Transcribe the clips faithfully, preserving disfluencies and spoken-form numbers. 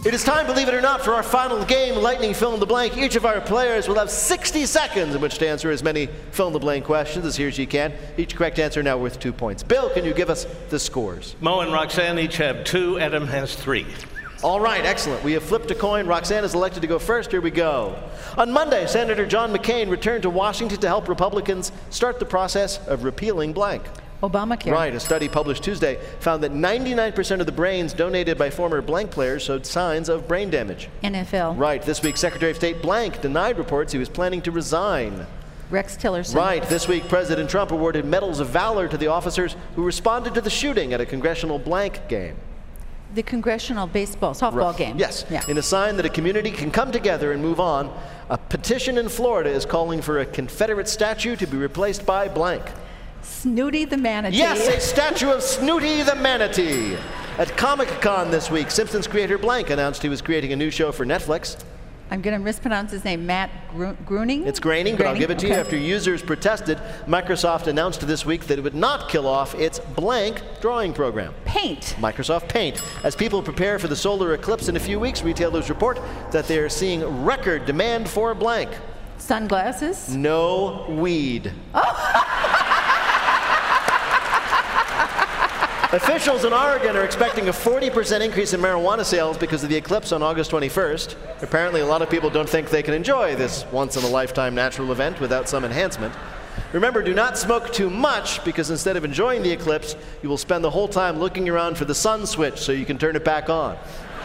It is time, believe it or not, for our final game, Lightning Fill in the Blank. Each of our players will have sixty seconds in which to answer as many fill in the blank questions as he or she can. Each correct answer now worth two points. Bill, can you give us the scores? Mo and Roxanne each have two. Adam has three. All right, excellent. We have flipped a coin. Roxanne is elected to go first. Here we go. On Monday, Senator John McCain returned to Washington to help Republicans start the process of repealing blank. Obamacare. Right. A study published Tuesday found that ninety-nine percent of the brains donated by former blank players showed signs of brain damage. N F L. Right. This week, Secretary of State blank denied reports he was planning to resign. Rex Tillerson. Right. This week, President Trump awarded medals of valor to the officers who responded to the shooting at a congressional blank game. The congressional baseball, softball Right. game. Yes. Yeah. In a sign that a community can come together and move on, a petition in Florida is calling for a Confederate statue to be replaced by blank. Snooty the manatee. Yes, a statue of Snooty the manatee. At Comic-Con this week, Simpsons creator blank announced he was creating a new show for Netflix. I'm going to mispronounce his name, Matt Gro- Groening? It's Groening, but I'll give it to okay. you. After users protested, Microsoft announced this week that it would not kill off its blank drawing program. Paint. Microsoft Paint. As people prepare for the solar eclipse in a few weeks, retailers report that they are seeing record demand for blank. Sunglasses. No weed. Officials in Oregon are expecting a forty percent increase in marijuana sales because of the eclipse on August twenty-first. Apparently, a lot of people don't think they can enjoy this once-in-a-lifetime natural event without some enhancement. Remember, do not smoke too much, because instead of enjoying the eclipse, you will spend the whole time looking around for the sun switch so you can turn it back on.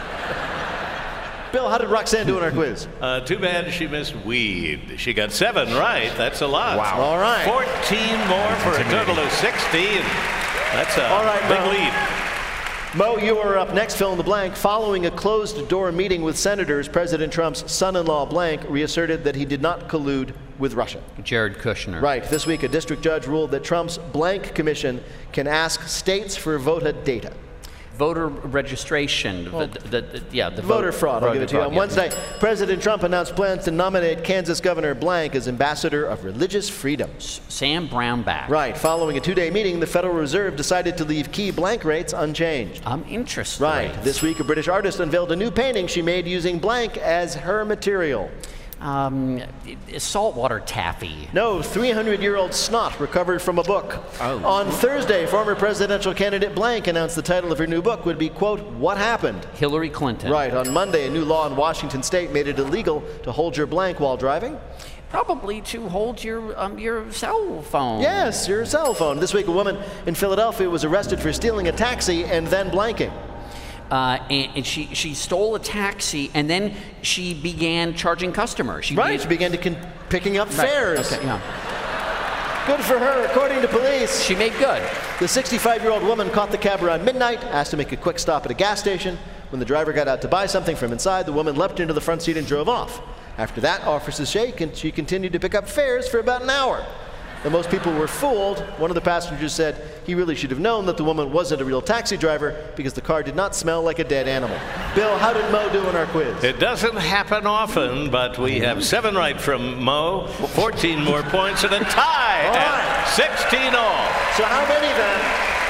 Bill, how did Roxanne do in our quiz? Uh, too bad she missed weed. She got seven right. That's a lot. Wow. All right. fourteen more for a total of sixty. And that's a All right, big Mo. lead. Mo, you are up next. Fill in the blank. Following a closed-door meeting with senators, President Trump's son-in-law blank reasserted that he did not collude with Russia. Jared Kushner. Right. This week, a district judge ruled that Trump's blank commission can ask states for voter data. Voter registration. Well, the, the, the, yeah, the voter vote, fraud. I'll give it to you. fraud, On yeah. Wednesday, President Trump announced plans to nominate Kansas Governor blank as ambassador of religious freedom. Sam Brownback. Right. Following a two-day meeting, the Federal Reserve decided to leave key blank rates unchanged. I'm interested. Right. This week, a British artist unveiled a new painting she made using blank as her material. Um, saltwater taffy. No, three hundred year old snot recovered from a book. Oh. On Thursday, former presidential candidate blank announced the title of her new book would be, quote, What Happened? Hillary Clinton. Right. On Monday, a new law in Washington state made it illegal to hold your blank while driving. Probably to hold your um, your cell phone. Yes, your cell phone. This week, a woman in Philadelphia was arrested for stealing a taxi and then blanking. Uh, and, and she, she stole a taxi, and then she began charging customers. She Right. began- She began to con- picking up Right. fares. Okay, yeah. Good for her, according to police. She made good. The sixty-five year old woman caught the cab around midnight, asked to make a quick stop at a gas station. When the driver got out to buy something from inside, the woman leapt into the front seat and drove off. After that, officers say she continued to pick up fares for about an hour. And most people were fooled. One of the passengers said he really should have known that the woman wasn't a real taxi driver because the car did not smell like a dead animal. Bill, how did Mo do in our quiz? It doesn't happen often, but we have seven right from Mo, fourteen more points, and a tie All at right. sixteen all. So how many then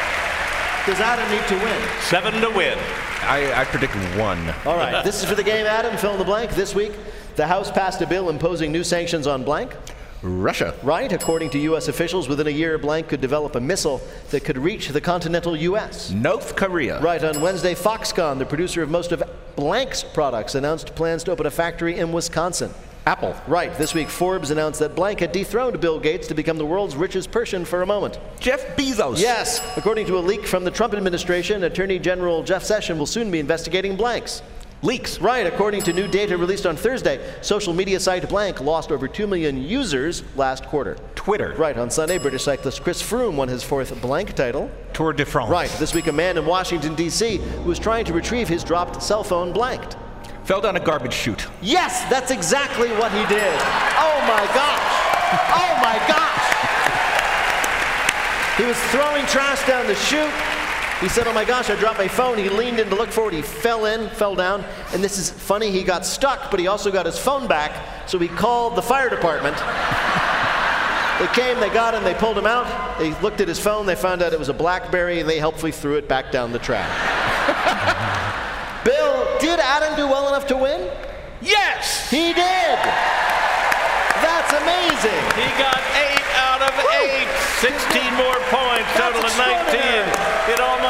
does Adam need to win? Seven to win. I, I predict one. All right, this is for the game, Adam. Fill in the blank. This week, the House passed a bill imposing new sanctions on blank. Russia. Right. According to U S officials, within a year, blank could develop a missile that could reach the continental U S. North Korea. Right. On Wednesday, Foxconn, the producer of most of blank's products, announced plans to open a factory in Wisconsin. Apple. Right. This week, Forbes announced that blank had dethroned Bill Gates to become the world's richest person for a moment. Jeff Bezos. Yes. According to a leak from the Trump administration, Attorney General Jeff Sessions will soon be investigating blanks. Leaks. Right. According to new data released on Thursday, social media site blank lost over two million users last quarter. Twitter. Right. On Sunday, British cyclist Chris Froome won his fourth blank title. Tour de France. Right. This week, a man in Washington, D C who was trying to retrieve his dropped cell phone blanked. Fell down a garbage chute. Yes, that's exactly what he did. Oh my gosh. Oh my gosh. He was throwing trash down the chute. He said, oh my gosh, I dropped my phone. He leaned in to look for it. He fell in, fell down. And this is funny, he got stuck, but he also got his phone back. So he called the fire department. They came, they got him, they pulled him out. They looked at his phone, they found out it was a BlackBerry, and they helpfully threw it back down the track. Bill, did Adam do well enough to win? Yes! He did! That's amazing! He got eight out of eight. sixteen more points, That's total of nineteen. extraordinary. It almost